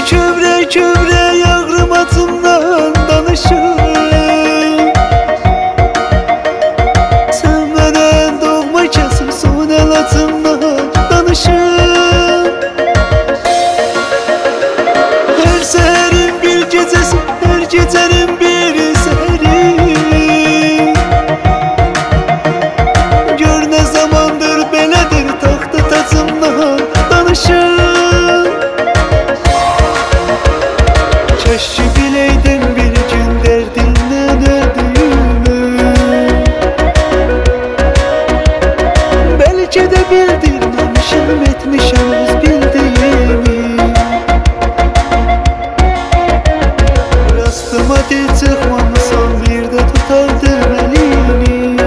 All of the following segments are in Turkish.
kövrə kövrə yağrım atımdan danışır. Sevmədən doğma kəsib son el atımdan danışır. Hər səhərin bir gecəsi, hər gecənin bir səhəri. Gör nə zamandır belədir, taxta tacımdan danışır. Keşke bileydim bir gün derdinden öldüğümü. Belki de bildirmemişim, etmişim öz bildiğimi. Rastıma dil çıkmamışam, bir de tutardım elini.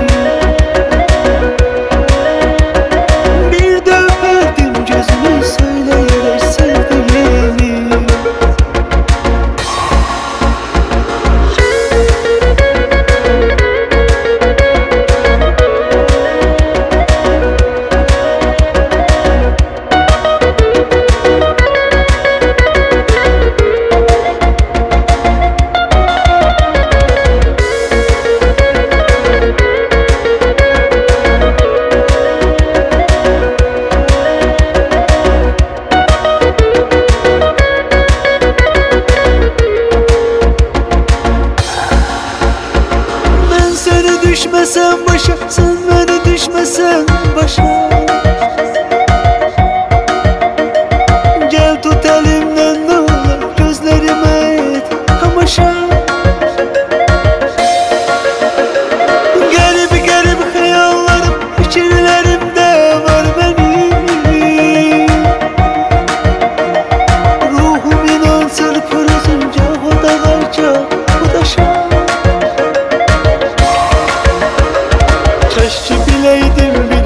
Bir de öperdim gözünü, söyleyerek sevdiğimi. Düşmesen başa, sen beni düşmesen başa. Gel tut elimden ne olur, gözlerime et kamaşa. Garip garip hayallarım, fikirlerimde var benim. Ruhum inan çırpır uzunca, o da varca, bu da şan. Keşke bileydim